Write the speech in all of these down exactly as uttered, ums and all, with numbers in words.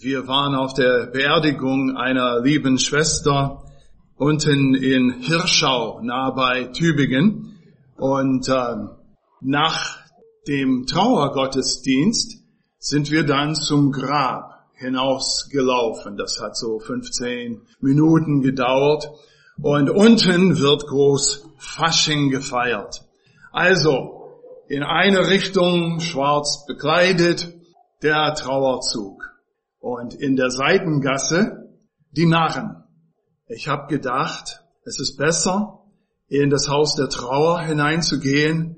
Wir waren auf der Beerdigung einer lieben Schwester unten in Hirschau, nahe bei Tübingen. Und äh, nach dem Trauergottesdienst sind wir dann zum Grab hinausgelaufen. Das hat so fünfzehn Minuten gedauert. Und unten wird groß Fasching gefeiert. Also in eine Richtung schwarz bekleidet der Trauerzug. Und in der Seitengasse die Narren. Ich habe gedacht, es ist besser, in das Haus der Trauer hineinzugehen,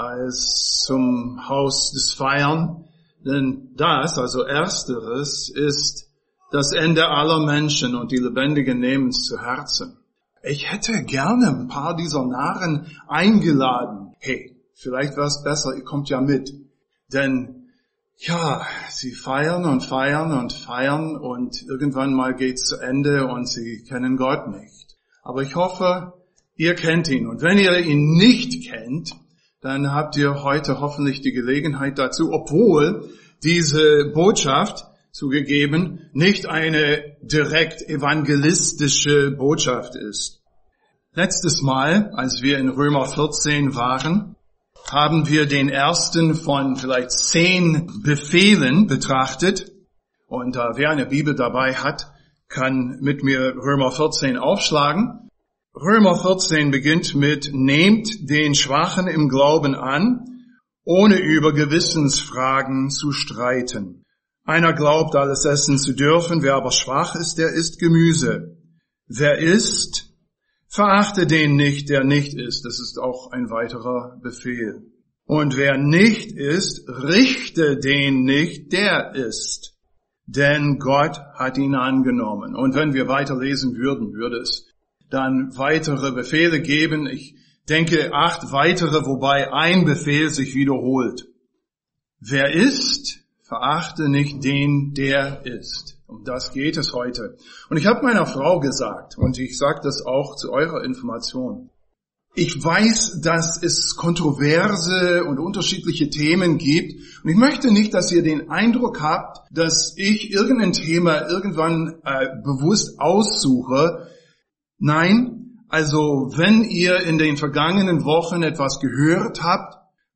als zum Haus des Feiern. Denn das, also Ersteres, ist das Ende aller Menschen und die Lebendigen nehmen es zu Herzen. Ich hätte gerne ein paar dieser Narren eingeladen. Hey, vielleicht wäre es besser, ihr kommt ja mit. Denn ja, sie feiern und feiern und feiern und irgendwann mal geht's zu Ende und sie kennen Gott nicht. Aber ich hoffe, ihr kennt ihn. Und wenn ihr ihn nicht kennt, dann habt ihr heute hoffentlich die Gelegenheit dazu, obwohl diese Botschaft, zugegeben, nicht eine direkt evangelistische Botschaft ist. Letztes Mal, als wir in Römer vierzehn waren, haben wir den ersten von vielleicht zehn Befehlen betrachtet. Und äh, wer eine Bibel dabei hat, kann mit mir Römer vierzehn aufschlagen. Römer vierzehn beginnt mit: Nehmt den Schwachen im Glauben an, ohne über Gewissensfragen zu streiten. Einer glaubt, alles essen zu dürfen, wer aber schwach ist, der isst Gemüse. Wer isst, verachte den nicht, der nicht isst. Das ist auch ein weiterer Befehl. Und wer nicht isst, richte den nicht, der isst. Denn Gott hat ihn angenommen. Und wenn wir weiterlesen würden, würde es dann weitere Befehle geben. Ich denke acht weitere, wobei ein Befehl sich wiederholt. Wer isst, verachte nicht den, der isst. Um das geht es heute. Und ich habe meiner Frau gesagt, und ich sage das auch zu eurer Information, ich weiß, dass es kontroverse und unterschiedliche Themen gibt. Und ich möchte nicht, dass ihr den Eindruck habt, dass ich irgendein Thema irgendwann äh, bewusst aussuche. Nein, also wenn ihr in den vergangenen Wochen etwas gehört habt,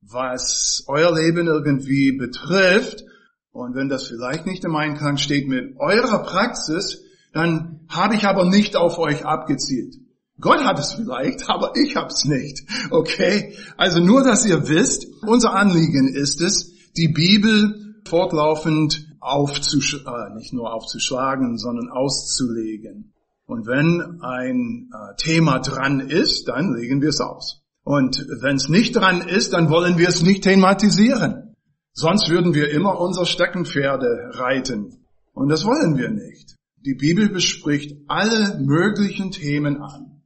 was euer Leben irgendwie betrifft, und wenn das vielleicht nicht im Einklang steht mit eurer Praxis, dann habe ich aber nicht auf euch abgezielt. Gott hat es vielleicht, aber ich habe es nicht. Okay? Also nur, dass ihr wisst, unser Anliegen ist es, die Bibel fortlaufend aufzuschlagen, äh, nicht nur aufzuschlagen, sondern auszulegen. Und wenn ein äh, Thema dran ist, dann legen wir es aus. Und wenn es nicht dran ist, dann wollen wir es nicht thematisieren. Sonst würden wir immer unser Steckenpferde reiten. Und das wollen wir nicht. Die Bibel bespricht alle möglichen Themen an,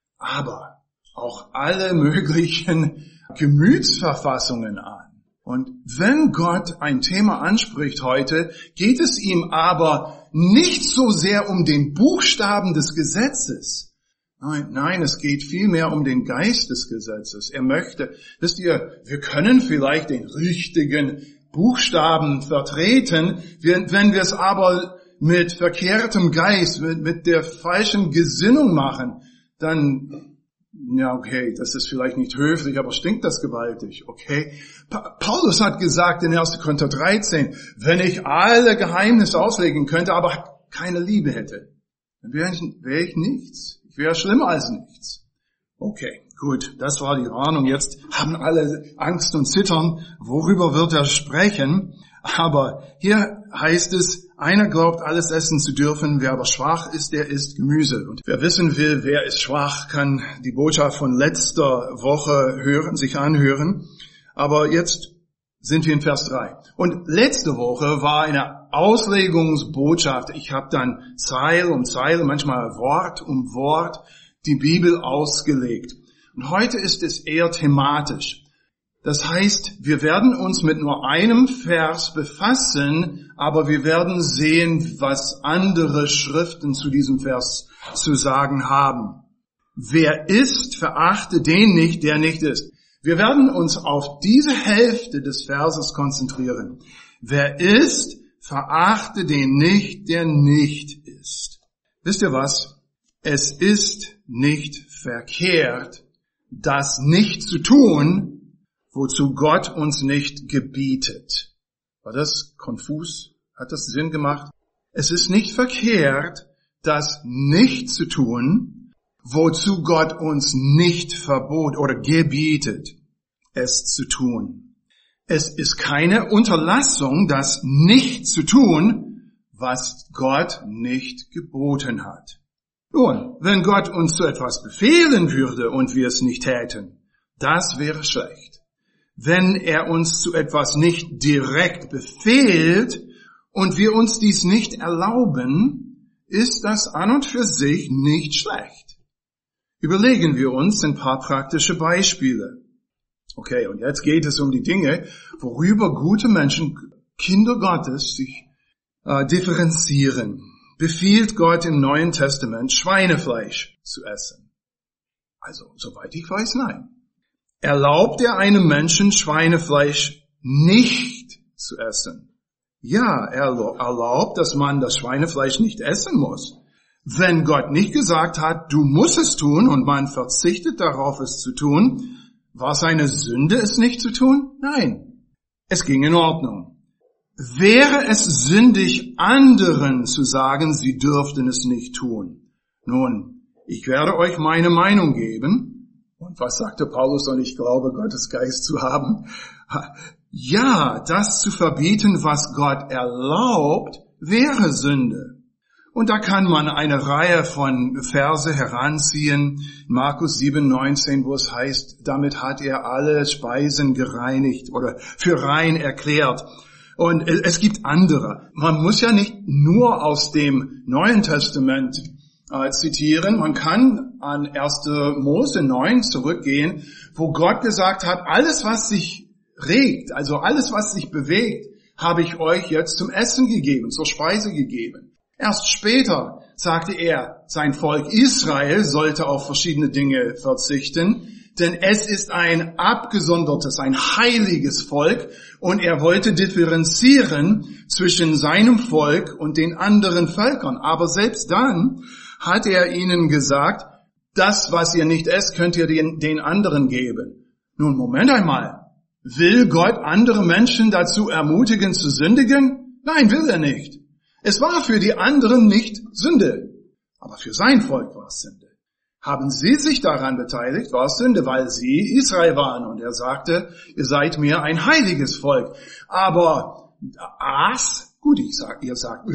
aber auch alle möglichen Gemütsverfassungen an. Und wenn Gott ein Thema anspricht heute, geht es ihm aber nicht so sehr um den Buchstaben des Gesetzes. Nein, nein, es geht vielmehr um den Geist des Gesetzes. Er möchte, wisst ihr, wir können vielleicht den richtigen Buchstaben vertreten, wenn wir es aber mit verkehrtem Geist, mit, mit der falschen Gesinnung machen, dann, ja okay, das ist vielleicht nicht höflich, aber stinkt das gewaltig, okay? Pa- Paulus hat gesagt in erster Korinther dreizehn, wenn ich alle Geheimnisse auslegen könnte, aber keine Liebe hätte, dann wäre ich, wär ich nichts. Wäre schlimmer als nichts. Okay, gut, das war die Warnung. Jetzt haben alle Angst und Zittern. Worüber wird er sprechen? Aber hier heißt es, einer glaubt, alles essen zu dürfen, wer aber schwach ist, der isst Gemüse. Und wer wissen will, wer ist schwach, kann die Botschaft von letzter Woche hören, sich anhören. Aber jetzt sind wir in Vers drei. Und letzte Woche war eine Auslegungsbotschaft. Ich habe dann Zeile um Zeile, manchmal Wort um Wort, die Bibel ausgelegt. Und heute ist es eher thematisch. Das heißt, wir werden uns mit nur einem Vers befassen, aber wir werden sehen, was andere Schriften zu diesem Vers zu sagen haben. Wer isst, verachte den nicht, der nicht isst. Wir werden uns auf diese Hälfte des Verses konzentrieren. Wer isst, verachte den nicht, der nicht isst. Wisst ihr was? Es ist nicht verkehrt, das nicht zu tun, wozu Gott uns nicht gebietet. War das konfus? Hat das Sinn gemacht? Es ist nicht verkehrt, das nicht zu tun, wozu Gott uns nicht verbot oder gebietet, es zu tun. Es ist keine Unterlassung, das nicht zu tun, was Gott nicht geboten hat. Nun, wenn Gott uns zu etwas befehlen würde und wir es nicht täten, das wäre schlecht. Wenn er uns zu etwas nicht direkt befehlt und wir uns dies nicht erlauben, ist das an und für sich nicht schlecht. Überlegen wir uns ein paar praktische Beispiele. Okay, und jetzt geht es um die Dinge, worüber gute Menschen, Kinder Gottes, sich äh, differenzieren. Befiehlt Gott im Neuen Testament, Schweinefleisch zu essen? Also, soweit ich weiß, nein. Erlaubt er einem Menschen, Schweinefleisch nicht zu essen? Ja, er erlaubt, dass man das Schweinefleisch nicht essen muss. Wenn Gott nicht gesagt hat, du musst es tun und man verzichtet darauf, es zu tun, war es eine Sünde, es nicht zu tun? Nein, es ging in Ordnung. Wäre es sündig, anderen zu sagen, sie dürften es nicht tun? Nun, ich werde euch meine Meinung geben. Und was sagte Paulus? Und ich glaube, Gottes Geist zu haben. Ja, das zu verbieten, was Gott erlaubt, wäre Sünde. Und da kann man eine Reihe von Verse heranziehen, Markus sieben, neunzehn, wo es heißt, damit hat er alle Speisen gereinigt oder für rein erklärt. Und es gibt andere. Man muss ja nicht nur aus dem Neuen Testament äh, zitieren. Man kann an erster Mose neun zurückgehen, wo Gott gesagt hat, alles was sich regt, also alles was sich bewegt, habe ich euch jetzt zum Essen gegeben, zur Speise gegeben. Erst später sagte er, sein Volk Israel sollte auf verschiedene Dinge verzichten, denn es ist ein abgesondertes, ein heiliges Volk und er wollte differenzieren zwischen seinem Volk und den anderen Völkern. Aber selbst dann hat er ihnen gesagt, das, was ihr nicht esst, könnt ihr den, den anderen geben. Nun, Moment einmal. Will Gott andere Menschen dazu ermutigen zu sündigen? Nein, will er nicht. Es war für die anderen nicht Sünde, aber für sein Volk war es Sünde. Haben sie sich daran beteiligt, war es Sünde, weil sie Israel waren. Und er sagte, ihr seid mir ein heiliges Volk. Aber Aas, gut, ich sag, ihr sagt,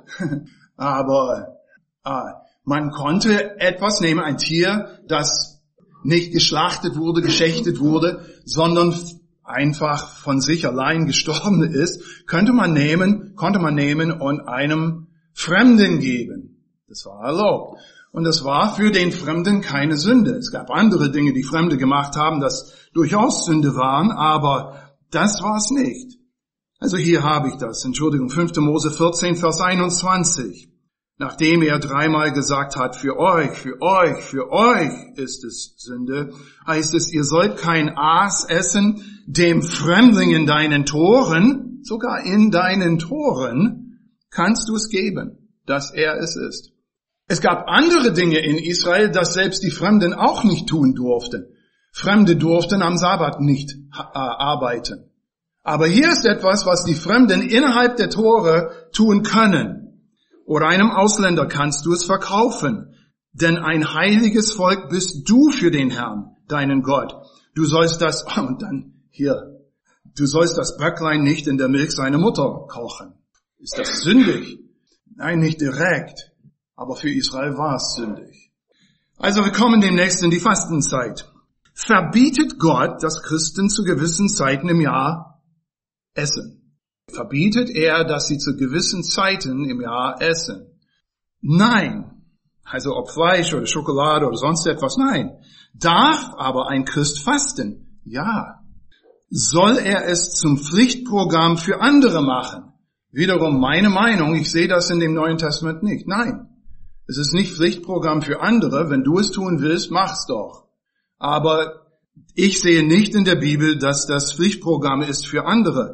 aber äh, man konnte etwas nehmen, ein Tier, das nicht geschlachtet wurde, geschächtet wurde, sondern einfach von sich allein gestorben ist, könnte man nehmen, konnte man nehmen und einem Fremden geben. Das war erlaubt. Und das war für den Fremden keine Sünde. Es gab andere Dinge, die Fremde gemacht haben, das durchaus Sünde waren, aber das war es nicht. Also hier habe ich das, Entschuldigung, fünfter Mose vierzehn, Vers einundzwanzig. Nachdem er dreimal gesagt hat, für euch, für euch, für euch ist es Sünde, heißt es, ihr sollt kein Aas essen, dem Fremdling in deinen Toren, sogar in deinen Toren, kannst du es geben, dass er es ist. Es gab andere Dinge in Israel, das selbst die Fremden auch nicht tun durften. Fremde durften am Sabbat nicht äh, arbeiten. Aber hier ist etwas, was die Fremden innerhalb der Tore tun können. Oder einem Ausländer kannst du es verkaufen. Denn ein heiliges Volk bist du für den Herrn, deinen Gott. Du sollst das, und dann hier, du sollst das Böcklein nicht in der Milch seiner Mutter kochen. Ist das sündig? Nein, nicht direkt. Aber für Israel war es sündig. Also wir kommen demnächst in die Fastenzeit. Verbietet Gott, dass Christen zu gewissen Zeiten im Jahr essen? Verbietet er, dass sie zu gewissen Zeiten im Jahr essen? Nein. Also ob Fleisch oder Schokolade oder sonst etwas, nein. Darf aber ein Christ fasten? Ja. Soll er es zum Pflichtprogramm für andere machen? Wiederum meine Meinung, ich sehe das in dem Neuen Testament nicht. Nein. Es ist nicht Pflichtprogramm für andere. Wenn du es tun willst, mach's doch. Aber ich sehe nicht in der Bibel, dass das Pflichtprogramm ist für andere.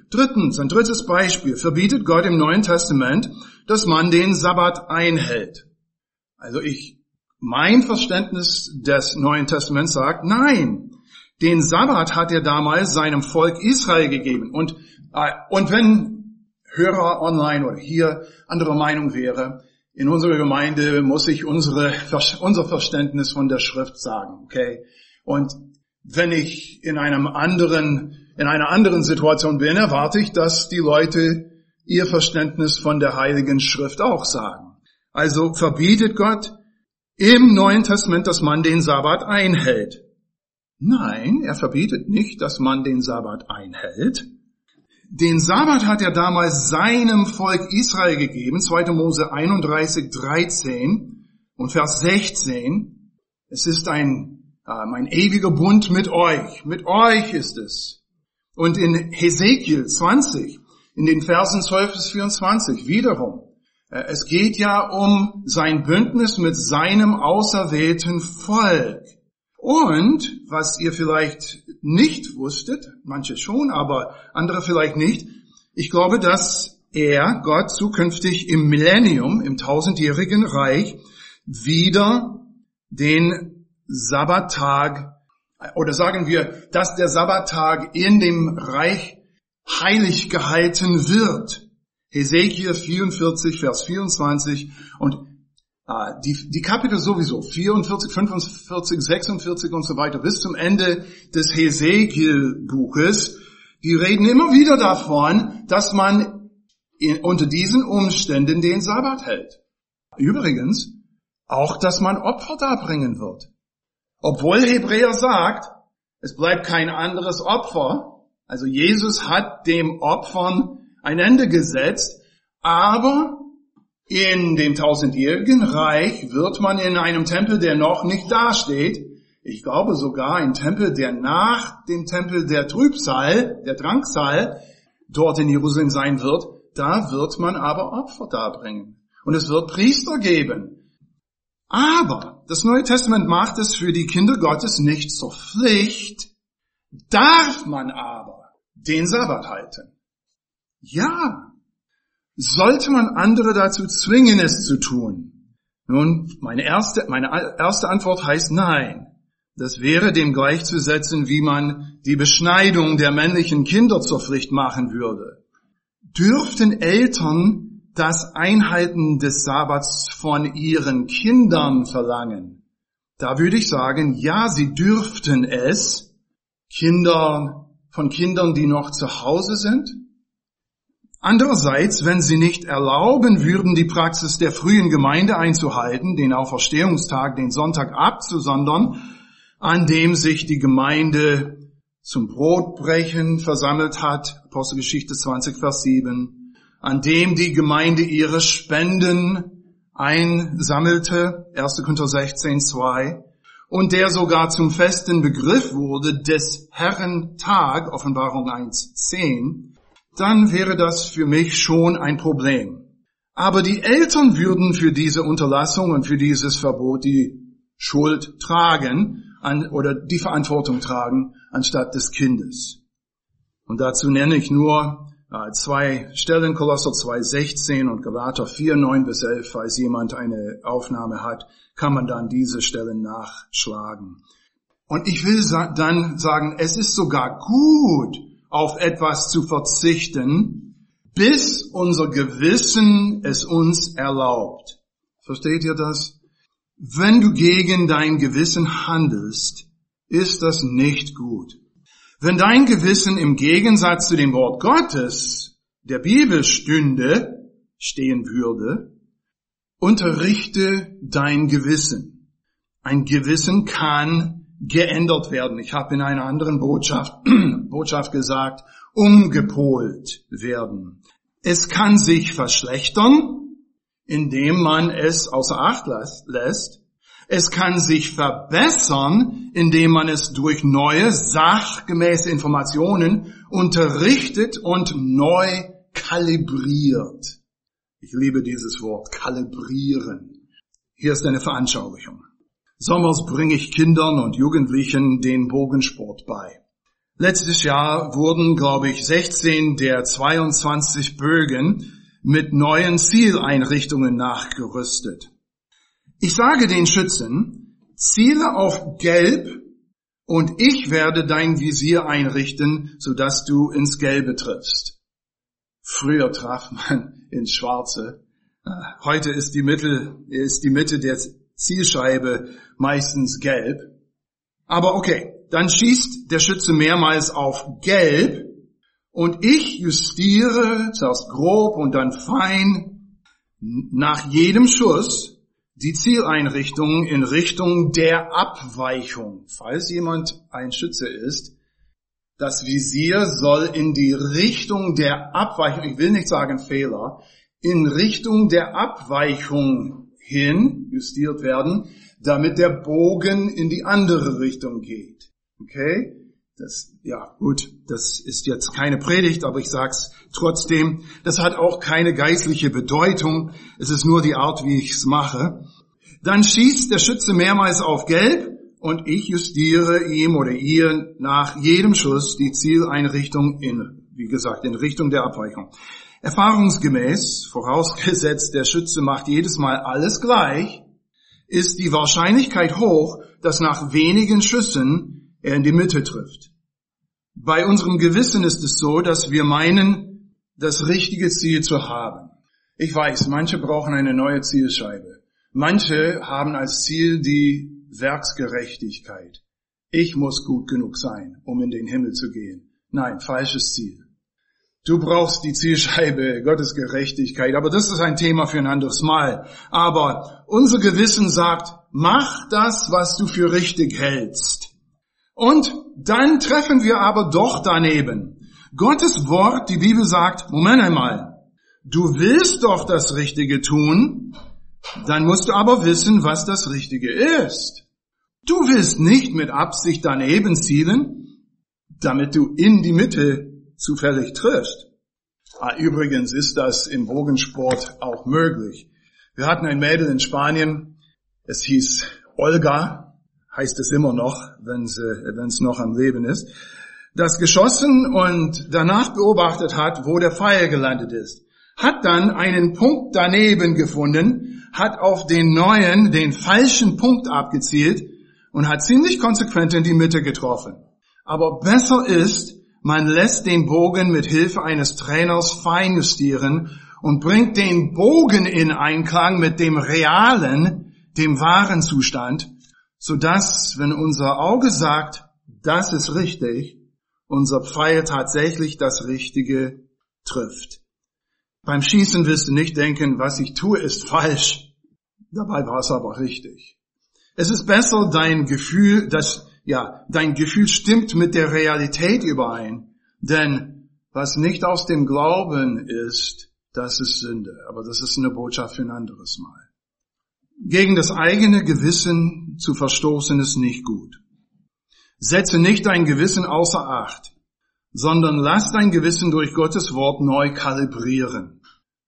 Drittens, ein drittes Beispiel, verbietet Gott im Neuen Testament, dass man den Sabbat einhält. Also ich, mein Verständnis des Neuen Testaments sagt, nein, den Sabbat hat er damals seinem Volk Israel gegeben. Und, äh, und wenn Hörer online oder hier anderer Meinung wäre, in unserer Gemeinde muss ich unsere, unser Verständnis von der Schrift sagen, okay? Und wenn ich in einem anderen, in einer anderen Situation bin, erwarte ich, dass die Leute ihr Verständnis von der Heiligen Schrift auch sagen. Also verbietet Gott im Neuen Testament, dass man den Sabbat einhält. Nein, er verbietet nicht, dass man den Sabbat einhält. Den Sabbat hat er damals seinem Volk Israel gegeben, zweiter Mose einunddreißig, dreizehn und Vers sechzehn. Es ist ein, äh, mein ewiger Bund mit euch. Mit euch ist es. Und in Hesekiel zwanzig, in den Versen zwölf bis vierundzwanzig, wiederum. Äh, es geht ja um sein Bündnis mit seinem auserwählten Volk. Und, was ihr vielleicht nicht wusstet, manche schon, aber andere vielleicht nicht, ich glaube, dass er, Gott, zukünftig im Millennium, im tausendjährigen Reich, wieder den Sabbattag, oder sagen wir, dass der Sabbattag in dem Reich heilig gehalten wird. Hesekiel vierundvierzig, Vers vierundzwanzig und Die, die Kapitel sowieso, vierundvierzig, fünfundvierzig, sechsundvierzig und so weiter, bis zum Ende des Hesekiel-Buches, die reden immer wieder davon, dass man in, unter diesen Umständen den Sabbat hält. Übrigens, auch, dass man Opfer darbringen wird. Obwohl Hebräer sagt, es bleibt kein anderes Opfer, also Jesus hat dem Opfern ein Ende gesetzt, aber in dem tausendjährigen Reich wird man in einem Tempel, der noch nicht dasteht, ich glaube sogar ein Tempel, der nach dem Tempel der Trübsal, der Drangsal, dort in Jerusalem sein wird, da wird man aber Opfer darbringen. Und es wird Priester geben. Aber das Neue Testament macht es für die Kinder Gottes nicht zur Pflicht, darf man aber den Sabbat halten. Ja. Sollte man andere dazu zwingen, es zu tun? Nun, meine erste, meine erste Antwort heißt nein. Das wäre dem gleichzusetzen, wie man die Beschneidung der männlichen Kinder zur Pflicht machen würde. Dürften Eltern das Einhalten des Sabbats von ihren Kindern verlangen? Da würde ich sagen, ja, sie dürften es. Kinder, von Kindern, die noch zu Hause sind? Andererseits, wenn sie nicht erlauben würden, die Praxis der frühen Gemeinde einzuhalten, den Auferstehungstag, den Sonntag abzusondern, an dem sich die Gemeinde zum Brotbrechen versammelt hat, Apostelgeschichte zwanzig, Vers sieben, an dem die Gemeinde ihre Spenden einsammelte, erster Korinther sechzehn, zwei, und der sogar zum festen Begriff wurde des Herrentag, Offenbarung eins, zehn, dann wäre das für mich schon ein Problem. Aber die Eltern würden für diese Unterlassung und für dieses Verbot die Schuld tragen an, oder die Verantwortung tragen anstatt des Kindes. Und dazu nenne ich nur äh, zwei Stellen, Kolosser zwei, sechzehn und Galater vier, neun bis elf. Falls jemand eine Aufnahme hat, kann man dann diese Stellen nachschlagen. Und ich will sa- dann sagen, es ist sogar gut, auf etwas zu verzichten, bis unser Gewissen es uns erlaubt. Versteht ihr das? Wenn du gegen dein Gewissen handelst, ist das nicht gut. Wenn dein Gewissen im Gegensatz zu dem Wort Gottes, der Bibel stünde, stehen würde, unterrichte dein Gewissen. Ein Gewissen kann geändert werden. Ich habe in einer anderen Botschaft, Botschaft gesagt, umgepolt werden. Es kann sich verschlechtern, indem man es außer Acht lässt. Es kann sich verbessern, indem man es durch neue, sachgemäße Informationen unterrichtet und neu kalibriert. Ich liebe dieses Wort, kalibrieren. Hier ist eine Veranschaulichung. Sommers bringe ich Kindern und Jugendlichen den Bogensport bei. Letztes Jahr wurden, glaube ich, sechzehn der zweiundzwanzig Bögen mit neuen Zieleinrichtungen nachgerüstet. Ich sage den Schützen, ziele auf Gelb und ich werde dein Visier einrichten, sodass du ins Gelbe triffst. Früher traf man ins Schwarze. Heute ist die Mitte, ist die Mitte der Zielscheibe meistens gelb. Aber okay, dann schießt der Schütze mehrmals auf Gelb und ich justiere zuerst grob und dann fein nach jedem Schuss die Zieleinrichtung in Richtung der Abweichung. Falls jemand ein Schütze ist, das Visier soll in die Richtung der Abweichung, ich will nicht sagen Fehler, in Richtung der Abweichung hin justiert werden, damit der Bogen in die andere Richtung geht. Okay? Das, ja, gut, das ist jetzt keine Predigt, aber ich sag's trotzdem. Das hat auch keine geistliche Bedeutung. Es ist nur die Art, wie ich's mache. Dann schießt der Schütze mehrmals auf Gelb und ich justiere ihm oder ihr nach jedem Schuss die Zieleinrichtung in, wie gesagt, in Richtung der Abweichung. Erfahrungsgemäß, vorausgesetzt der Schütze macht jedes Mal alles gleich, ist die Wahrscheinlichkeit hoch, dass nach wenigen Schüssen er in die Mitte trifft. Bei unserem Gewissen ist es so, dass wir meinen, das richtige Ziel zu haben. Ich weiß, manche brauchen eine neue Zielscheibe. Manche haben als Ziel die Werksgerechtigkeit. Ich muss gut genug sein, um in den Himmel zu gehen. Nein, falsches Ziel. Du brauchst die Zielscheibe Gottes Gerechtigkeit, aber das ist ein Thema für ein anderes Mal. Aber unser Gewissen sagt, mach das, was du für richtig hältst. Und dann treffen wir aber doch daneben. Gottes Wort, die Bibel sagt, Moment einmal, du willst doch das Richtige tun, dann musst du aber wissen, was das Richtige ist. Du willst nicht mit Absicht daneben zielen, damit du in die Mitte zufällig triffst. Ah, übrigens ist das im Bogensport auch möglich. Wir hatten ein Mädel in Spanien, es hieß Olga, heißt es immer noch, wenn es wenn es noch am Leben ist, das geschossen und danach beobachtet hat, wo der Pfeil gelandet ist. Hat dann einen Punkt daneben gefunden, hat auf den neuen, den falschen Punkt abgezielt und hat ziemlich konsequent in die Mitte getroffen. Aber besser ist, man lässt den Bogen mit Hilfe eines Trainers feinjustieren und bringt den Bogen in Einklang mit dem realen, dem wahren Zustand, sodass, wenn unser Auge sagt, das ist richtig, unser Pfeil tatsächlich das Richtige trifft. Beim Schießen willst du nicht denken, was ich tue, ist falsch. Dabei war es aber richtig. Es ist besser, dein Gefühl, das, ja, dein Gefühl stimmt mit der Realität überein. Denn was nicht aus dem Glauben ist, das ist Sünde. Aber das ist eine Botschaft für ein anderes Mal. Gegen das eigene Gewissen zu verstoßen ist nicht gut. Setze nicht dein Gewissen außer Acht, sondern lass dein Gewissen durch Gottes Wort neu kalibrieren.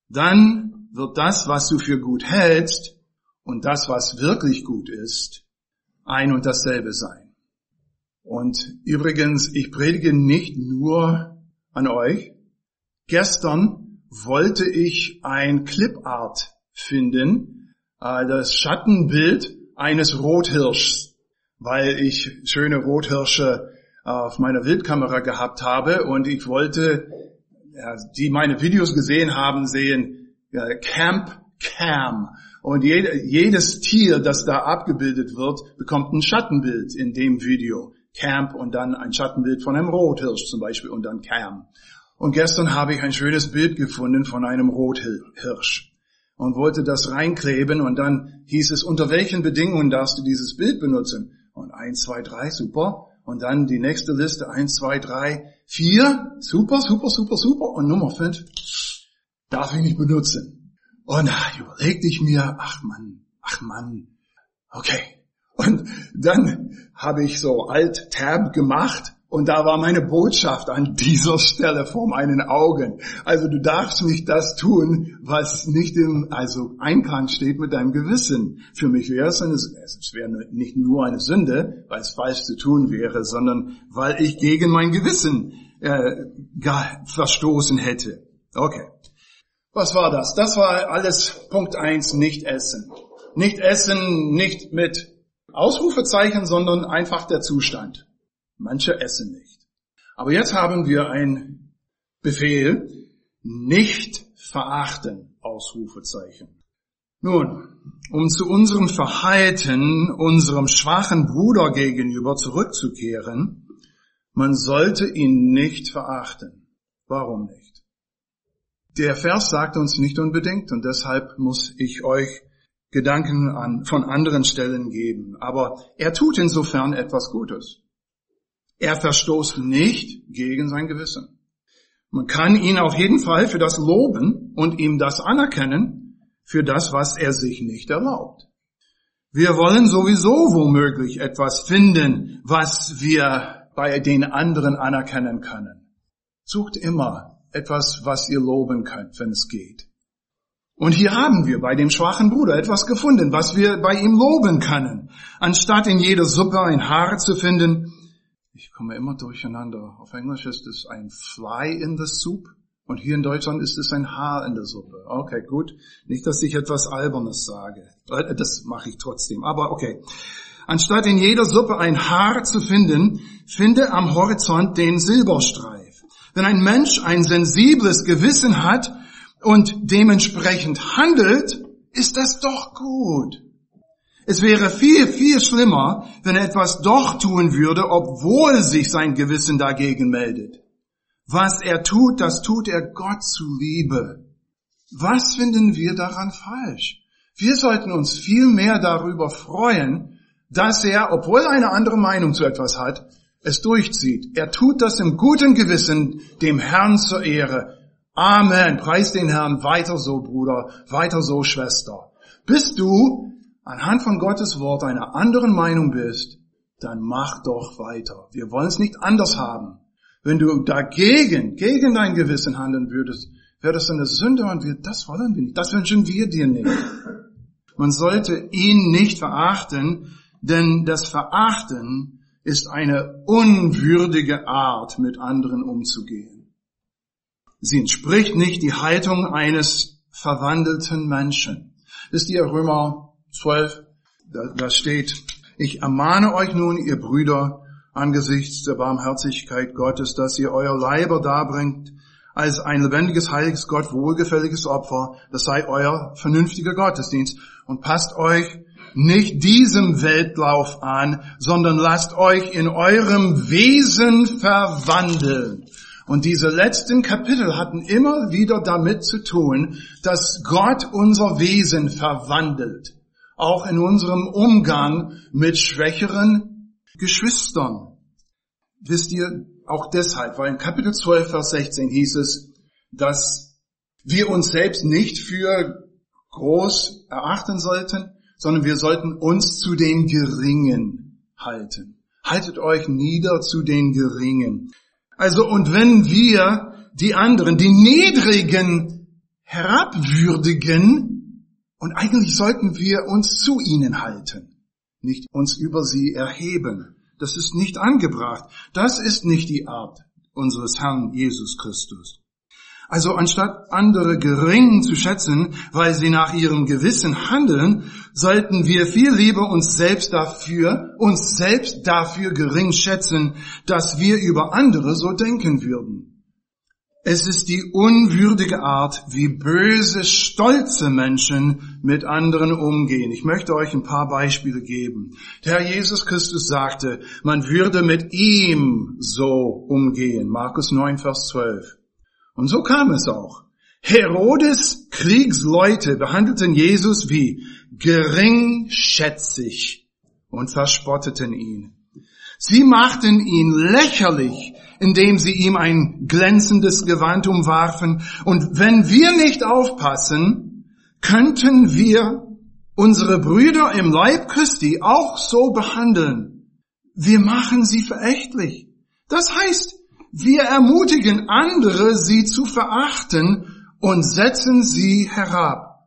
Dann wird das, was du für gut hältst und das, was wirklich gut ist, ein und dasselbe sein. Und übrigens, ich predige nicht nur an euch. Gestern wollte ich ein Clipart finden, das Schattenbild eines Rothirschs, weil ich schöne Rothirsche auf meiner Wildkamera gehabt habe und ich wollte, ja, die meine Videos gesehen haben, sehen ja, Camp Cam. Und jede, jedes Tier, das da abgebildet wird, bekommt ein Schattenbild in dem Video. Camp und dann ein Schattenbild von einem Rothirsch zum Beispiel und dann Cam. Und gestern habe ich ein schönes Bild gefunden von einem Rothirsch und wollte das reinkleben und dann hieß es, unter welchen Bedingungen darfst du dieses Bild benutzen? Und eins, zwei, drei, super. Und dann die nächste Liste, eins, zwei, drei, vier, super, super, super, super. Und Nummer fünf, darf ich nicht benutzen. Und da überlegte ich mir, ach Mann, ach Mann, okay. Und dann habe ich so Alt-Tab gemacht Und da war meine Botschaft an dieser Stelle vor meinen Augen. Also du darfst nicht das tun, was nicht im also Einklang steht mit deinem Gewissen. Für mich wäre es eine, es wäre nicht nur eine Sünde, weil es falsch zu tun wäre, sondern weil ich gegen mein Gewissen äh, verstoßen hätte. Okay. Was war das? Das war alles Punkt eins, nicht essen. Nicht essen, nicht mit Ausrufezeichen, sondern einfach der Zustand. Manche essen nicht. Aber jetzt haben wir einen Befehl, nicht verachten, Ausrufezeichen. Nun, um zu unserem Verhalten, unserem schwachen Bruder gegenüber zurückzukehren, man sollte ihn nicht verachten. Warum nicht? Der Vers sagt uns nicht unbedingt und deshalb muss ich euch Gedanken an, von anderen Stellen geben. Aber er tut insofern etwas Gutes. Er verstoßt nicht gegen sein Gewissen. Man kann ihn auf jeden Fall für das loben und ihm das anerkennen, für das, was er sich nicht erlaubt. Wir wollen sowieso womöglich etwas finden, was wir bei den anderen anerkennen können. Sucht immer etwas, was ihr loben könnt, wenn es geht. Und hier haben wir bei dem schwachen Bruder etwas gefunden, was wir bei ihm loben können. Anstatt in jeder Suppe ein Haar zu finden, ich komme immer durcheinander. Auf Englisch ist es ein Fly in the Soup und hier in Deutschland ist es ein Haar in der Suppe. Okay, gut. Nicht, dass ich etwas Albernes sage. Das mache ich trotzdem. Aber okay. Anstatt in jeder Suppe ein Haar zu finden, finde am Horizont den Silberstreif. Wenn ein Mensch ein sensibles Gewissen hat und dementsprechend handelt, ist das doch gut. Es wäre viel, viel schlimmer, wenn er etwas doch tun würde, obwohl sich sein Gewissen dagegen meldet. Was er tut, das tut er Gott zuliebe. Was finden wir daran falsch? Wir sollten uns viel mehr darüber freuen, dass er, obwohl er eine andere Meinung zu etwas hat, es durchzieht. Er tut das im guten Gewissen, dem Herrn zur Ehre. Amen. Preis den Herrn. Weiter so, Bruder. Weiter so, Schwester. Bist du anhand von Gottes Wort einer anderen Meinung bist, dann mach doch weiter. Wir wollen es nicht anders haben. Wenn du dagegen, gegen dein Gewissen handeln würdest, wäre das eine Sünde und wir, das wollen wir nicht. Das wünschen wir dir nicht. Man sollte ihn nicht verachten, denn das Verachten ist eine unwürdige Art, mit anderen umzugehen. Sie entspricht nicht die Haltung eines verwandelten Menschen. Wisst ihr, Römer zwölf, da, da steht, ich ermahne euch nun, ihr Brüder, angesichts der Barmherzigkeit Gottes, dass ihr euer Leiber darbringt als ein lebendiges, heiliges, Gott wohlgefälliges Opfer, das sei euer vernünftiger Gottesdienst, und passt euch nicht diesem Weltlauf an, sondern lasst euch in eurem Wesen verwandeln. Und diese letzten Kapitel hatten immer wieder damit zu tun, dass Gott unser Wesen verwandelt. Auch in unserem Umgang mit schwächeren Geschwistern. Wisst ihr, auch deshalb, weil in Kapitel zwölf, Vers sechzehn hieß es, dass wir uns selbst nicht für groß erachten sollten, sondern wir sollten uns zu den Geringen halten. Haltet euch nieder zu den Geringen. Also, und wenn wir die anderen, die Niedrigen herabwürdigen, und eigentlich sollten wir uns zu ihnen halten, nicht uns über sie erheben. Das ist nicht angebracht. Das ist nicht die Art unseres Herrn Jesus Christus. Also anstatt andere gering zu schätzen, weil sie nach ihrem Gewissen handeln, sollten wir viel lieber uns selbst dafür, uns selbst dafür gering schätzen, dass wir über andere so denken würden. Es ist die unwürdige Art, wie böse, stolze Menschen mit anderen umgehen. Ich möchte euch ein paar Beispiele geben. Der Herr Jesus Christus sagte, man würde mit ihm so umgehen. Markus neun, Vers zwölf. Und so kam es auch. Herodes Kriegsleute behandelten Jesus wie geringschätzig und verspotteten ihn. Sie machten ihn lächerlich, indem sie ihm ein glänzendes Gewand umwarfen. Und wenn wir nicht aufpassen, könnten wir unsere Brüder im Leib Christi auch so behandeln. Wir machen sie verächtlich. Das heißt, wir ermutigen andere, sie zu verachten und setzen sie herab.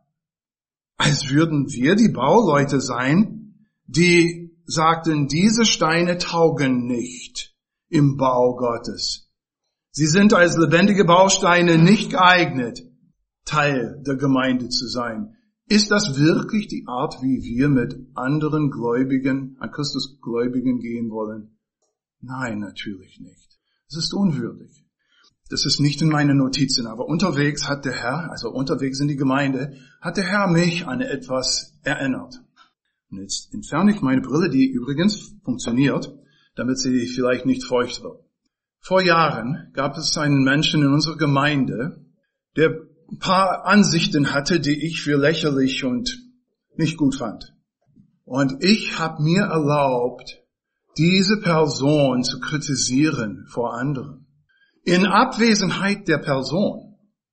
Als würden wir die Bauleute sein, die sagten, diese Steine taugen nicht im Bau Gottes. Sie sind als lebendige Bausteine nicht geeignet, Teil der Gemeinde zu sein. Ist das wirklich die Art, wie wir mit anderen Gläubigen, an Christus Gläubigen gehen wollen? Nein, natürlich nicht. Das ist unwürdig. Das ist nicht in meinen Notizen, aber unterwegs hat der Herr, also unterwegs in die Gemeinde, hat der Herr mich an etwas erinnert. Und jetzt entferne ich meine Brille, die übrigens funktioniert, damit sie vielleicht nicht feucht wird. Vor Jahren gab es einen Menschen in unserer Gemeinde, der ein paar Ansichten hatte, die ich für lächerlich und nicht gut fand. Und ich habe mir erlaubt, diese Person zu kritisieren vor anderen. In Abwesenheit der Person.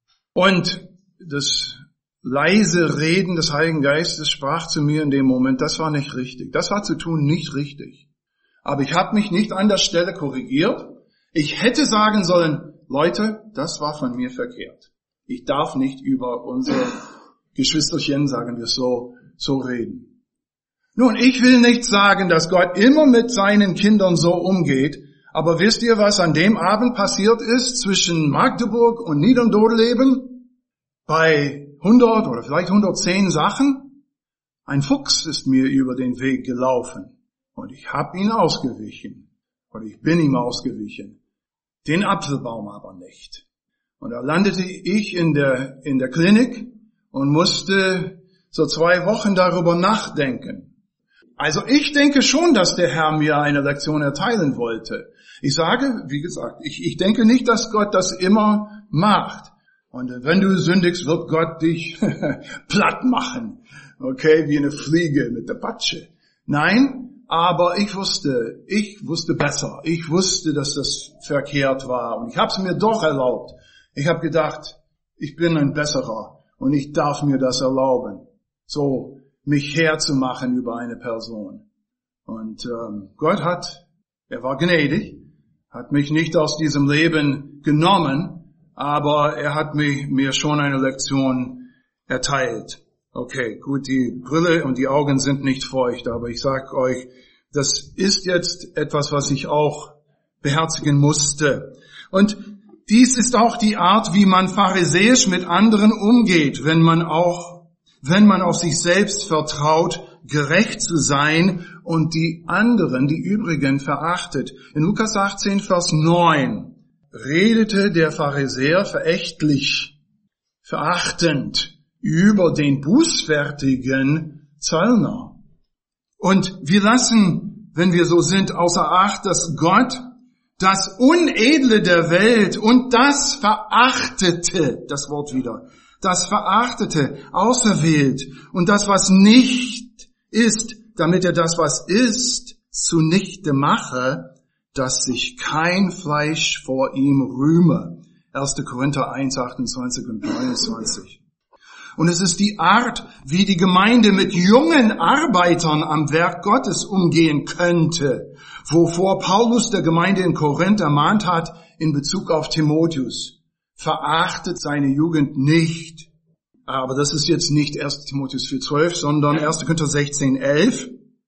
Und das leise Reden des Heiligen Geistes sprach zu mir in dem Moment, das war nicht richtig. Das war zu tun nicht richtig. Aber ich habe mich nicht an der Stelle korrigiert. Ich hätte sagen sollen, Leute, das war von mir verkehrt. Ich darf nicht über unsere Geschwisterchen, sagen wir so, so reden. Nun, ich will nicht sagen, dass Gott immer mit seinen Kindern so umgeht, aber wisst ihr, was an dem Abend passiert ist zwischen Magdeburg und Niederndodeleben? Bei hundert oder vielleicht hundertzehn Sachen? Ein Fuchs ist mir über den Weg gelaufen und ich habe ihn ausgewichen. Oder ich bin ihm ausgewichen. Den Apfelbaum aber nicht. Und da landete ich in der, in der Klinik und musste so zwei Wochen darüber nachdenken. Also ich denke schon, dass der Herr mir eine Lektion erteilen wollte. Ich sage, wie gesagt, ich, ich denke nicht, dass Gott das immer macht. Und wenn du sündigst, wird Gott dich platt machen. Okay, wie eine Fliege mit der Patsche. Nein, aber ich wusste, ich wusste besser. Ich wusste, dass das verkehrt war. Und ich habe es mir doch erlaubt. Ich habe gedacht, ich bin ein Besserer und ich darf mir das erlauben, so mich herzumachen über eine Person. Und ähm, Gott hat, er war gnädig, hat mich nicht aus diesem Leben genommen, aber er hat mich, mir schon eine Lektion erteilt. Okay, gut, die Brille und die Augen sind nicht feucht, aber ich sag euch, das ist jetzt etwas, was ich auch beherzigen musste. Und dies ist auch die Art, wie man pharisäisch mit anderen umgeht, wenn man auch, wenn man auf sich selbst vertraut, gerecht zu sein und die anderen, die übrigen, verachtet. In Lukas achtzehn, Vers neun redete der Pharisäer verächtlich, verachtend über den bußfertigen Zöllner. Und wir lassen, wenn wir so sind, außer Acht, dass Gott das Unedle der Welt und das Verachtete, das Wort wieder, das Verachtete auserwählt und das, was nicht ist, damit er das, was ist, zunichte mache, dass sich kein Fleisch vor ihm rühme. erster Korinther eins, achtundzwanzig und neunundzwanzig. Und es ist die Art, wie die Gemeinde mit jungen Arbeitern am Werk Gottes umgehen könnte, wovor Paulus der Gemeinde in Korinth ermahnt hat in Bezug auf Timotheus. Verachtet seine Jugend nicht. Aber das ist jetzt nicht erster Timotheus vier zwölf, sondern erster Korinther sechzehn elf.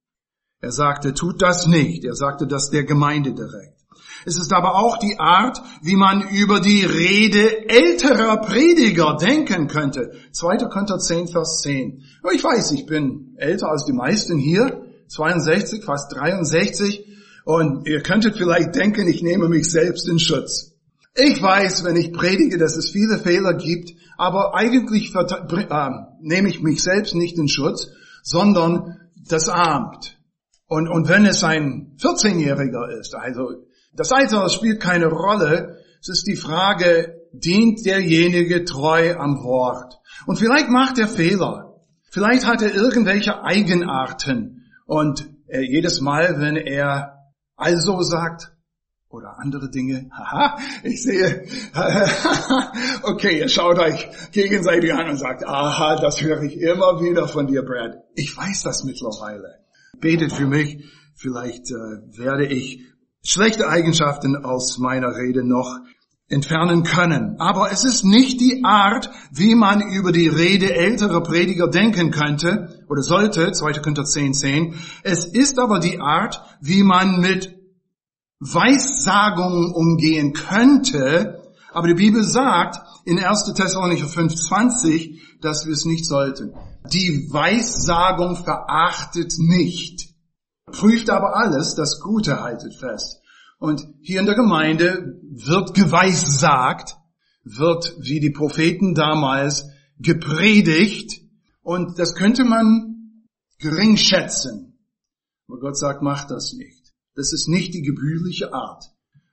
Er sagte, tut das nicht. Er sagte das der Gemeinde direkt. Es ist aber auch die Art, wie man über die Rede älterer Prediger denken könnte. zweiter Korinther zehn, Vers zehn. Ich weiß, ich bin älter als die meisten hier, zweiundsechzig, fast dreiundsechzig. Und ihr könntet vielleicht denken, ich nehme mich selbst in Schutz. Ich weiß, wenn ich predige, dass es viele Fehler gibt, aber eigentlich äh, nehme ich mich selbst nicht in Schutz, sondern das Amt. Und, und wenn es ein vierzehnjähriger ist, also das Alter spielt keine Rolle. Es ist die Frage, dient derjenige treu am Wort? Und vielleicht macht er Fehler. Vielleicht hat er irgendwelche Eigenarten. Und äh, jedes Mal, wenn er also sagt oder andere Dinge, haha, ich sehe, okay, ihr schaut euch gegenseitig an und sagt, aha, das höre ich immer wieder von dir, Brad. Ich weiß das mittlerweile. Betet für mich, vielleicht äh, werde ich schlechte Eigenschaften aus meiner Rede noch entfernen können. Aber es ist nicht die Art, wie man über die Rede älterer Prediger denken könnte oder sollte, zweiter Korinther zehn, zehn. Es ist aber die Art, wie man mit Weissagungen umgehen könnte. Aber die Bibel sagt in erster Thessalonicher fünf, zwanzig, dass wir es nicht sollten. Die Weissagung verachtet nicht, prüft aber alles, das Gute haltet fest. Und hier in der Gemeinde wird geweissagt, wird wie die Propheten damals gepredigt, und das könnte man gering schätzen. Aber Gott sagt, macht das nicht. Das ist nicht die gebührliche Art,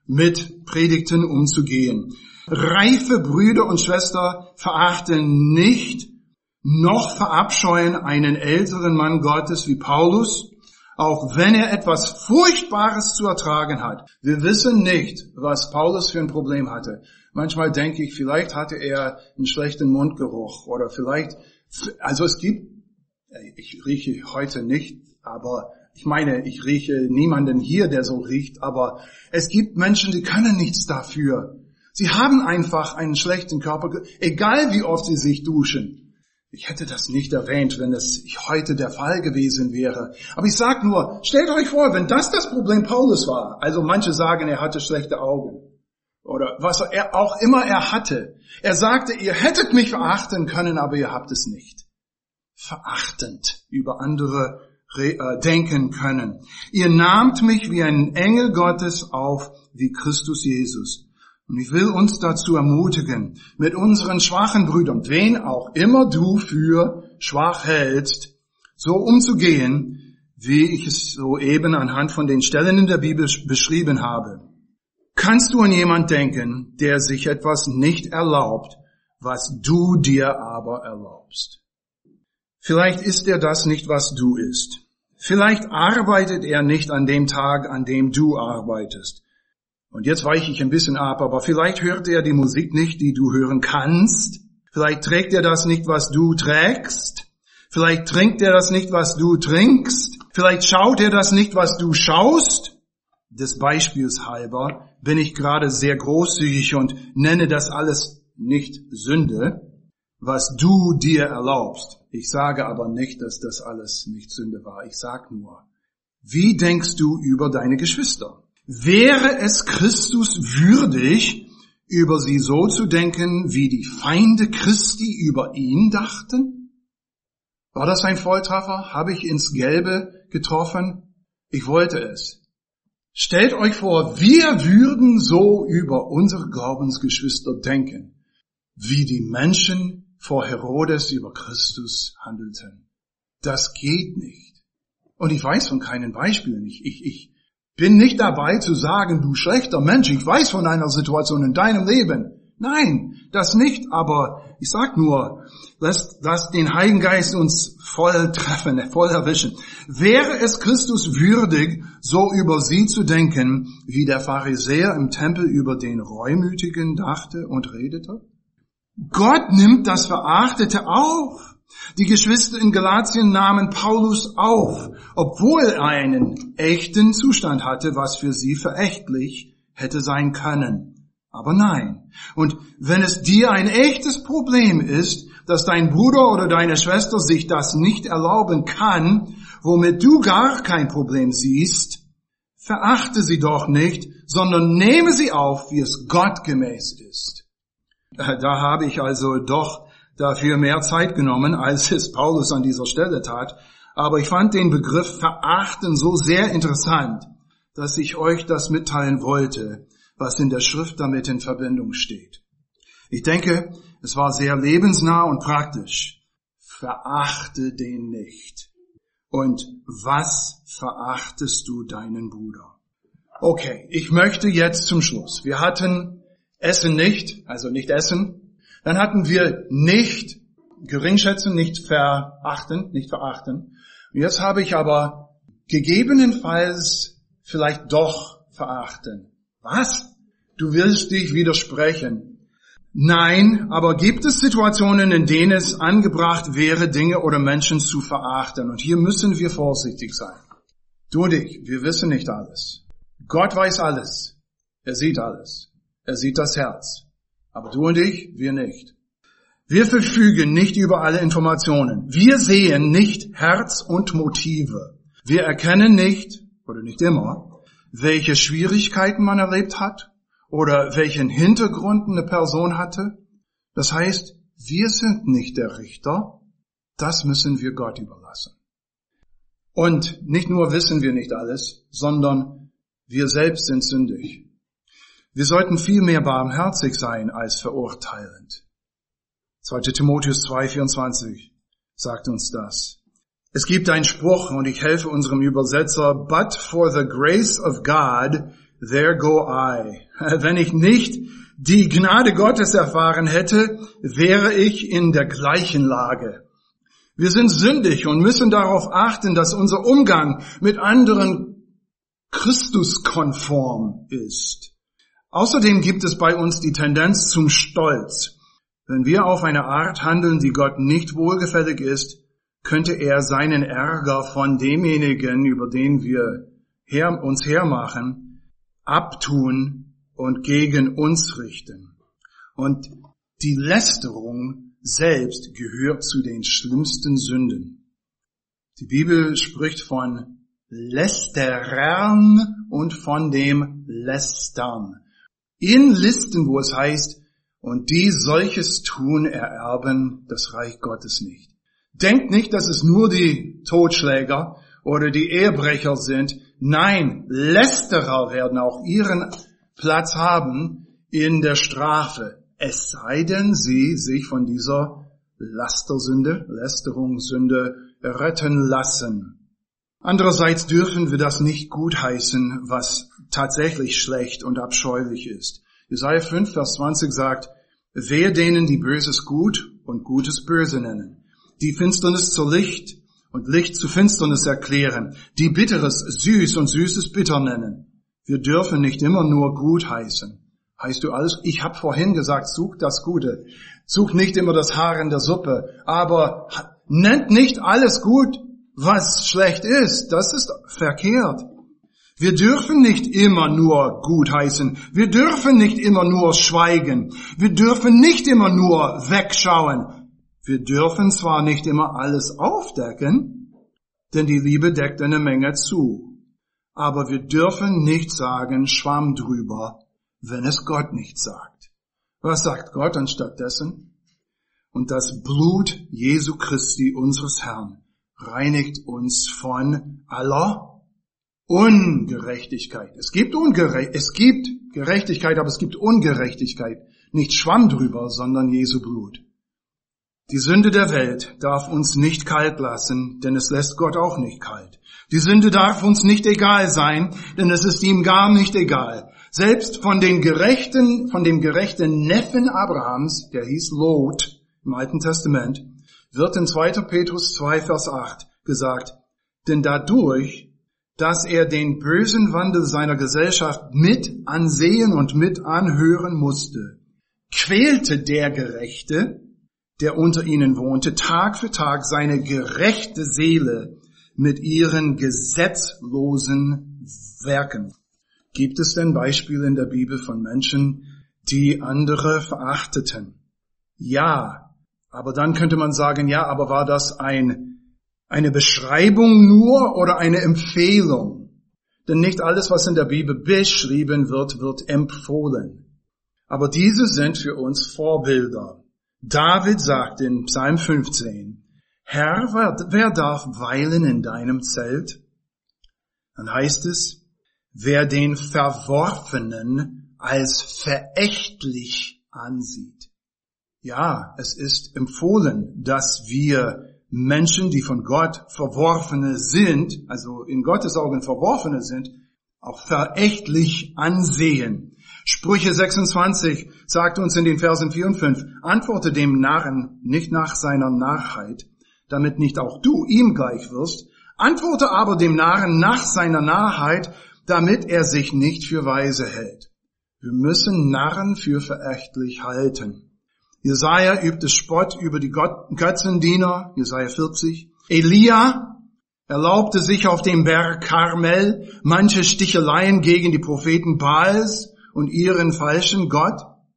mit Predigten umzugehen. Reife Brüder und Schwestern verachten nicht, noch verabscheuen einen älteren Mann Gottes wie Paulus, auch wenn er etwas Furchtbares zu ertragen hat. Wir wissen nicht, was Paulus für ein Problem hatte. Manchmal denke ich, vielleicht hatte er einen schlechten Mundgeruch oder vielleicht, also es gibt, ich rieche heute nicht, aber ich meine, ich rieche niemanden hier, der so riecht, aber es gibt Menschen, die können nichts dafür. Sie haben einfach einen schlechten Körper, egal wie oft sie sich duschen. Ich hätte das nicht erwähnt, wenn es heute der Fall gewesen wäre. Aber ich sage nur, stellt euch vor, wenn das das Problem Paulus war, also manche sagen, er hatte schlechte Augen oder was er auch immer er hatte. Er sagte, ihr hättet mich verachten können, aber ihr habt es nicht. Verachtend über andere äh, denken können. Ihr nahmt mich wie ein Engel Gottes auf, wie Christus Jesus. Und ich will uns dazu ermutigen, mit unseren schwachen Brüdern, wen auch immer du für schwach hältst, so umzugehen, wie ich es soeben anhand von den Stellen in der Bibel beschrieben habe. Kannst du an jemand denken, der sich etwas nicht erlaubt, was du dir aber erlaubst? Vielleicht ist er das nicht, was du isst. Vielleicht arbeitet er nicht an dem Tag, an dem du arbeitest. Und jetzt weiche ich ein bisschen ab, aber vielleicht hört er die Musik nicht, die du hören kannst. Vielleicht trägt er das nicht, was du trägst. Vielleicht trinkt er das nicht, was du trinkst. Vielleicht schaut er das nicht, was du schaust. Des Beispiels halber bin ich gerade sehr großzügig und nenne das alles nicht Sünde, was du dir erlaubst. Ich sage aber nicht, dass das alles nicht Sünde war. Ich sage nur, wie denkst du über deine Geschwister? Wäre es Christus würdig, über sie so zu denken, wie die Feinde Christi über ihn dachten? War das ein Volltreffer? Habe ich ins Gelbe getroffen? Ich wollte es. Stellt euch vor, wir würden so über unsere Glaubensgeschwister denken, wie die Menschen vor Herodes über Christus handelten. Das geht nicht. Und ich weiß von keinen Beispielen. Ich, ich, ich bin nicht dabei zu sagen, du schlechter Mensch, ich weiß von einer Situation in deinem Leben. Nein, das nicht, aber ich sag nur, lass, lass den Heiligen Geist uns voll treffen, voll erwischen. Wäre es Christus würdig, so über sie zu denken, wie der Pharisäer im Tempel über den Reumütigen dachte und redete? Gott nimmt das Verachtete auf. Die Geschwister in Galatien nahmen Paulus auf, obwohl er einen echten Zustand hatte, was für sie verächtlich hätte sein können. Aber nein. Und wenn es dir ein echtes Problem ist, dass dein Bruder oder deine Schwester sich das nicht erlauben kann, womit du gar kein Problem siehst, verachte sie doch nicht, sondern nehme sie auf, wie es gottgemäß ist. Da habe ich also doch dafür mehr Zeit genommen, als es Paulus an dieser Stelle tat. Aber ich fand den Begriff verachten so sehr interessant, dass ich euch das mitteilen wollte, was in der Schrift damit in Verbindung steht. Ich denke, es war sehr lebensnah und praktisch. Verachte den nicht. Und was verachtest du deinen Bruder? Okay, ich möchte jetzt zum Schluss. Wir hatten Essen nicht, also nicht essen. Dann hatten wir nicht geringschätzen, nicht verachten, nicht verachten. Und jetzt habe ich aber gegebenenfalls vielleicht doch verachten. Was? Du willst dich widersprechen. Nein, aber gibt es Situationen, in denen es angebracht wäre, Dinge oder Menschen zu verachten? Und hier müssen wir vorsichtig sein. Du und ich, wir wissen nicht alles. Gott weiß alles. Er sieht alles. Er sieht das Herz. Aber du und ich, wir nicht. Wir verfügen nicht über alle Informationen. Wir sehen nicht Herz und Motive. Wir erkennen nicht, oder nicht immer, welche Schwierigkeiten man erlebt hat oder welchen Hintergrund eine Person hatte. Das heißt, wir sind nicht der Richter. Das müssen wir Gott überlassen. Und nicht nur wissen wir nicht alles, sondern wir selbst sind sündig. Wir sollten viel mehr barmherzig sein als verurteilend. zweiter Timotheus zwei vierundzwanzig sagt uns das. Es gibt einen Spruch, und ich helfe unserem Übersetzer, but for the grace of God, there go I. Wenn ich nicht die Gnade Gottes erfahren hätte, wäre ich in der gleichen Lage. Wir sind sündig und müssen darauf achten, dass unser Umgang mit anderen Christuskonform ist. Außerdem gibt es bei uns die Tendenz zum Stolz. Wenn wir auf eine Art handeln, die Gott nicht wohlgefällig ist, könnte er seinen Ärger von demjenigen, über den wir her, uns hermachen, abtun und gegen uns richten. Und die Lästerung selbst gehört zu den schlimmsten Sünden. Die Bibel spricht von Lästerern und von dem Lästern. In Listen, wo es heißt, und die solches tun, ererben das Reich Gottes nicht. Denkt nicht, dass es nur die Totschläger oder die Ehebrecher sind. Nein, Lästerer werden auch ihren Platz haben in der Strafe. Es sei denn, sie sich von dieser Lastersünde, Lästerungssünde retten lassen. Andererseits dürfen wir das nicht gutheißen, was tatsächlich schlecht und abscheulich ist. Jesaja fünf, Vers zwanzig sagt, wehe denen, die Böses gut und Gutes böse nennen, die Finsternis zu Licht und Licht zu Finsternis erklären, die Bitteres süß und Süßes bitter nennen. Wir dürfen nicht immer nur gut heißen. Heißt du alles? Ich habe vorhin gesagt, such das Gute. Such nicht immer das Haar in der Suppe. Aber nennt nicht alles gut, was schlecht ist. Das ist verkehrt. Wir dürfen nicht immer nur gut heißen. Wir dürfen nicht immer nur schweigen. Wir dürfen nicht immer nur wegschauen. Wir dürfen zwar nicht immer alles aufdecken, denn die Liebe deckt eine Menge zu. Aber wir dürfen nicht sagen, Schwamm drüber, wenn es Gott nicht sagt. Was sagt Gott anstattdessen? Und das Blut Jesu Christi, unseres Herrn, reinigt uns von aller Ungerechtigkeit. Es gibt Ungere- es gibt Gerechtigkeit, aber es gibt Ungerechtigkeit. Nicht Schwamm drüber, sondern Jesu Blut. Die Sünde der Welt darf uns nicht kalt lassen, denn es lässt Gott auch nicht kalt. Die Sünde darf uns nicht egal sein, denn es ist ihm gar nicht egal. Selbst von den gerechten, von dem gerechten Neffen Abrahams, der hieß Lot im Alten Testament, wird in zweiter Petrus zwei, Vers acht gesagt, denn dadurch, dass er den bösen Wandel seiner Gesellschaft mit ansehen und mit anhören musste, quälte der Gerechte, der unter ihnen wohnte, Tag für Tag seine gerechte Seele mit ihren gesetzlosen Werken. Gibt es denn Beispiele in der Bibel von Menschen, die andere verachteten? Ja, aber dann könnte man sagen, ja, aber war das ein, eine Beschreibung nur oder eine Empfehlung? Denn nicht alles, was in der Bibel beschrieben wird, wird empfohlen. Aber diese sind für uns Vorbilder. David sagt in Psalm fünfzehn, Herr, wer, wer darf weilen in deinem Zelt? Dann heißt es, wer den Verworfenen als verächtlich ansieht. Ja, es ist empfohlen, dass wir Menschen, die von Gott Verworfene sind, also in Gottes Augen Verworfene sind, auch verächtlich ansehen. Sprüche sechsundzwanzig sagt uns in den Versen vier und fünf, antworte dem Narren nicht nach seiner Narrheit, damit nicht auch du ihm gleich wirst, antworte aber dem Narren nach seiner Narrheit, damit er sich nicht für weise hält. Wir müssen Narren für verächtlich halten. Jesaja übte Spott über die Götzendiener, Jesaja vierzig. Elia erlaubte sich auf dem Berg Karmel manche Sticheleien gegen die Propheten Baals und ihren falschen Gott.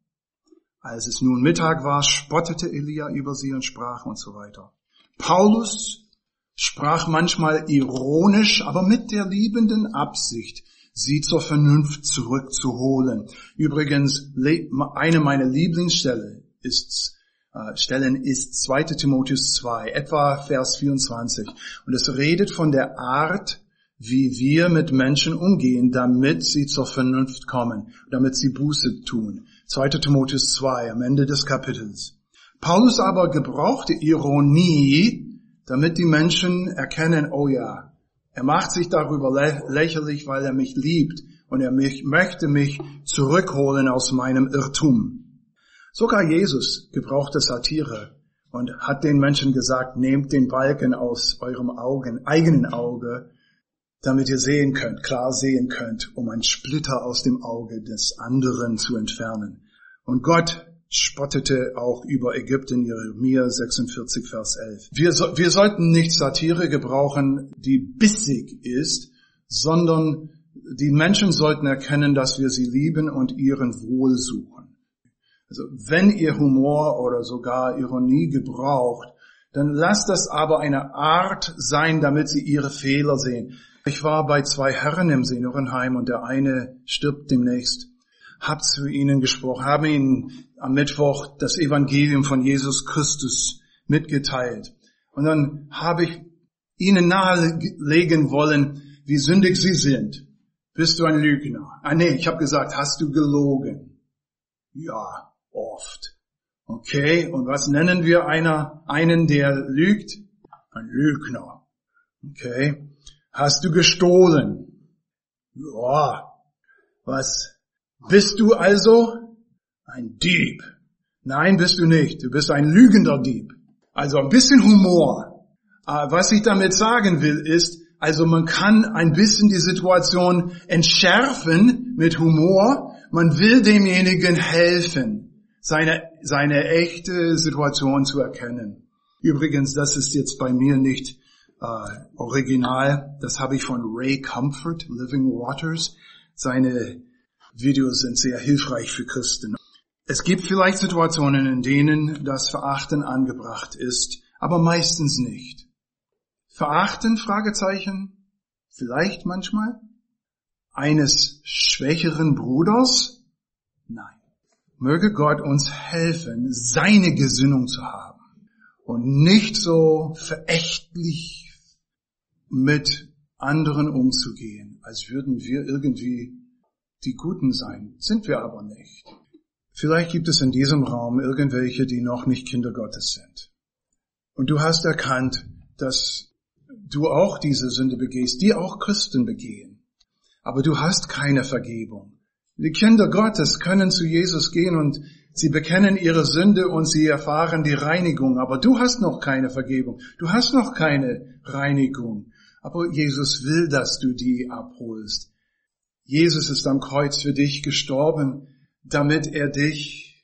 Als es nun Mittag war, spottete Elia über sie und sprach und so weiter. Paulus sprach manchmal ironisch, aber mit der liebenden Absicht, sie zur Vernunft zurückzuholen. Übrigens, eine meiner Lieblingsstellen ist, äh, Stellen ist zweiter Timotheus zwei, etwa Vers vierundzwanzig. Und es redet von der Art, wie wir mit Menschen umgehen, damit sie zur Vernunft kommen, damit sie Buße tun. zweiter Timotheus zwei, am Ende des Kapitels. Paulus aber gebrauchte Ironie, damit die Menschen erkennen, oh ja, er macht sich darüber lä- lächerlich, weil er mich liebt und er mich, möchte mich zurückholen aus meinem Irrtum. Sogar Jesus gebrauchte Satire und hat den Menschen gesagt, nehmt den Balken aus eurem Augen, eigenen Auge, damit ihr sehen könnt, klar sehen könnt, um einen Splitter aus dem Auge des anderen zu entfernen. Und Gott spottete auch über Ägypten, Jeremia sechsundvierzig, Vers elf. Wir, so, wir sollten nicht Satire gebrauchen, die bissig ist, sondern die Menschen sollten erkennen, dass wir sie lieben und ihren Wohl suchen. Also wenn ihr Humor oder sogar Ironie gebraucht, dann lasst das aber eine Art sein, damit sie ihre Fehler sehen. Ich war bei zwei Herren im Seniorenheim und der eine stirbt demnächst. Hab zu ihnen gesprochen, habe ihnen am Mittwoch das Evangelium von Jesus Christus mitgeteilt. Und dann habe ich ihnen nahelegen wollen, wie sündig sie sind. Bist du ein Lügner? Ah nee, ich habe gesagt, hast du gelogen? Ja, oft. Okay, und was nennen wir einer, einen, der lügt? Ein Lügner. Okay. Hast du gestohlen? Ja. Was? Bist du also ein Dieb? Nein, bist du nicht. Du bist ein lügender Dieb. Also ein bisschen Humor. Was ich damit sagen will, ist, also man kann ein bisschen die Situation entschärfen mit Humor. Man will demjenigen helfen, seine, seine echte Situation zu erkennen. Übrigens, das ist jetzt bei mir nicht äh, original. Das habe ich von Ray Comfort, Living Waters. Seine Videos sind sehr hilfreich für Christen. Es gibt vielleicht Situationen, in denen das Verachten angebracht ist, aber meistens nicht. Verachten? Fragezeichen. Vielleicht manchmal. Eines schwächeren Bruders? Nein. Möge Gott uns helfen, seine Gesinnung zu haben und nicht so verächtlich mit anderen umzugehen, als würden wir irgendwie die Guten sein. Sind wir aber nicht. Vielleicht gibt es in diesem Raum irgendwelche, die noch nicht Kinder Gottes sind. Und du hast erkannt, dass du auch diese Sünde begehst, die auch Christen begehen. Aber du hast keine Vergebung. Die Kinder Gottes können zu Jesus gehen und sie bekennen ihre Sünde und sie erfahren die Reinigung. Aber du hast noch keine Vergebung. Du hast noch keine Reinigung. Aber Jesus will, dass du die abholst. Jesus ist am Kreuz für dich gestorben, damit er dich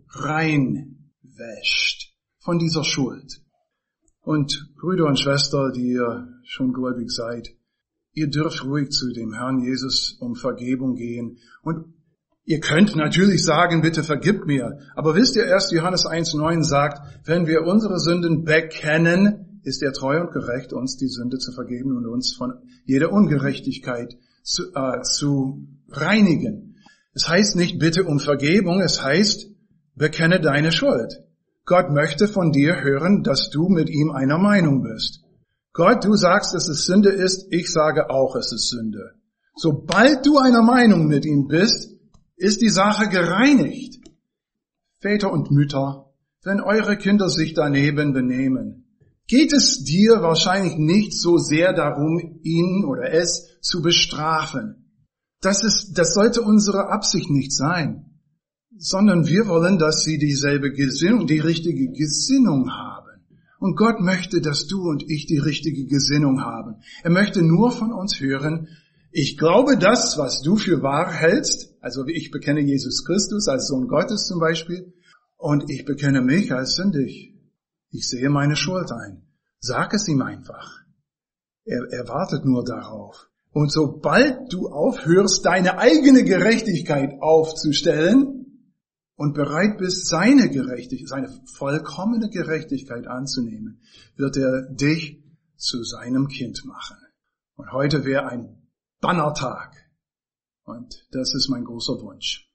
reinwäscht von dieser Schuld. Und Brüder und Schwestern, die ihr schon gläubig seid, ihr dürft ruhig zu dem Herrn Jesus um Vergebung gehen. Und ihr könnt natürlich sagen, bitte vergib mir. Aber wisst ihr, erster Johannes eins neun sagt, wenn wir unsere Sünden bekennen, ist er treu und gerecht, uns die Sünde zu vergeben und uns von jeder Ungerechtigkeit zu, äh, zu reinigen. Es heißt nicht bitte um Vergebung, es heißt, bekenne deine Schuld. Gott möchte von dir hören, dass du mit ihm einer Meinung bist. Gott, du sagst, dass es Sünde ist, ich sage auch, es ist Sünde. Sobald du einer Meinung mit ihm bist, ist die Sache gereinigt. Väter und Mütter, wenn eure Kinder sich daneben benehmen, geht es dir wahrscheinlich nicht so sehr darum, ihn oder es zu bestrafen. Das ist, das sollte unsere Absicht nicht sein, sondern wir wollen, dass sie dieselbe Gesinnung, die richtige Gesinnung haben. Und Gott möchte, dass du und ich die richtige Gesinnung haben. Er möchte nur von uns hören, ich glaube das, was du für wahr hältst, also ich bekenne Jesus Christus als Sohn Gottes zum Beispiel, und ich bekenne mich als sündig. Ich sehe meine Schuld ein. Sag es ihm einfach. Er, er wartet nur darauf. Und sobald du aufhörst, deine eigene Gerechtigkeit aufzustellen und bereit bist, seine Gerechtigkeit, seine vollkommene Gerechtigkeit anzunehmen, wird er dich zu seinem Kind machen. Und heute wäre ein Bannertag. Und das ist mein großer Wunsch.